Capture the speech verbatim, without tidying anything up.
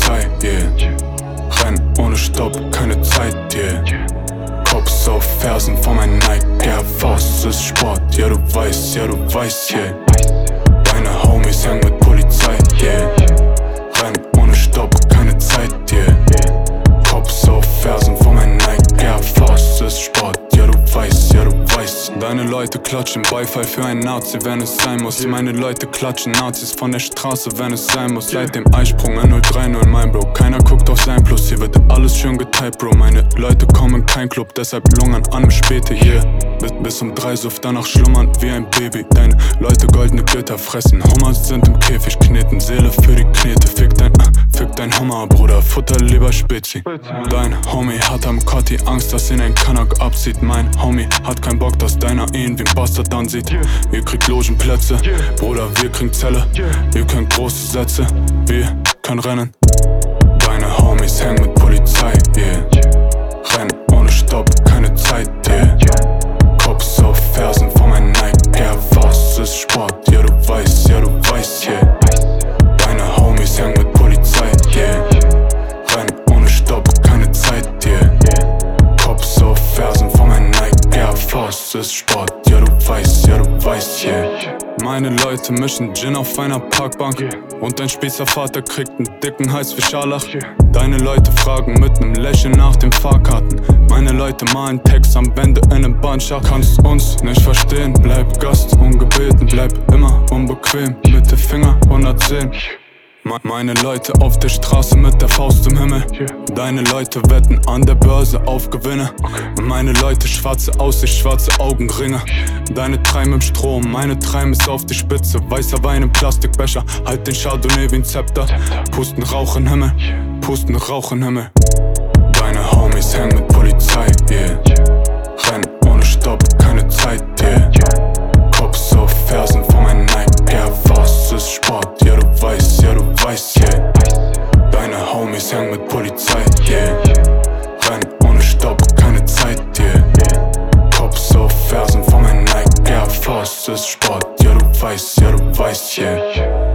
Polizei, yeah. Renn ohne Stopp, keine Zeit, yeah. Cops auf Fersen von meinen Nike Air Force, ist Sport, ja du weißt, ja du weißt, yeah. Deine Homies hängen mit Polizei, yeah. Renn ohne Stopp, keine Zeit, yeah. Cops auf Fersen von meinen Nike Air Force, ist Sport, ja du weißt, ja du weißt. Deine Leute klatschen Beifall für einen Nazi, wenn es sein muss. Meine Leute klatschen Nazis von der Straße, wenn es sein muss. Seit dem Eisprung in null drei null mein Bro, keiner guckt auf sein Plus. Hier wird alles schön geteilt, Bro. Meine Leute kommen in kein Club, deshalb lungern an im Späte, yeah. Bis, bis um drei Suff, danach schlummern wie ein Baby. Deine Leute goldene Götter fressen, Hummer sind im Käfig kneten. Seele für die Knete, fick dein, uh, fick dein Hummer, Bruder, Futter lieber Spezi. Dein Homie hat am Kotti Angst, dass ihn ein Kanak abzieht. Mein Homie hat keinen Bock, dass deiner ihn wie ein Bastard ansieht. Ihr kriegt Logenplätze, Bruder, wir kriegen Zelle. Ihr könnt große Sätze, wir können rennen. Deine Homies hängen mit Polizei, yeah. Renn ohne Stopp, keine Zeit, yeah. Cops auf Fersen von meinen Nike Air Force, ist Sport, ja du weißt, ja du weißt, yeah. Deine Homies hängen mit Polizei, yeah. Renn ohne Stopp, keine Zeit, yeah. Cops auf Fersen von meinen Nike Air Force, ist Sport, ja du weißt, ja du weißt, yeah. Meine Leute mischen Gin auf einer Parkbank und dein Spießer Vater kriegt einen dicken Hals wie Scharlach. Deine Leute fragen mit nem Lächeln nach den Fahrkarten. Meine Leute malen Text am Wände in nem Bahnschacht. Kannst uns nicht verstehen, bleib Gast ungebeten, bleib immer unbequem mit den Finger hundertzehn. Meine Leute auf der Straße mit der Faust im Himmel. Deine Leute wetten an der Börse auf Gewinne. Meine Leute schwarze Aussicht, schwarze Augenringe. Deine treiben im Strom, meine treiben es auf die Spitze. Weißer Wein im Plastikbecher, halt den Chardonnay wie ein Zepter. Pusten Rauch in Himmel, pusten Rauch in Himmel. Deine Homies hängen mit Polizei, yeah. Renn ohne Stopp, keine Zeit, yeah. Cops auf Fersen von meinen Nike Air Force, ist Sport, ja du weißt, ja du weißt, yeah. Deine Homies hängen mit Polizei, yeah. Renn ohne Stopp, keine Zeit, yeah. Cops auf Fersen von meinen Nike Air Force, ist Sport, ja du weißt, ja du weißt, yeah.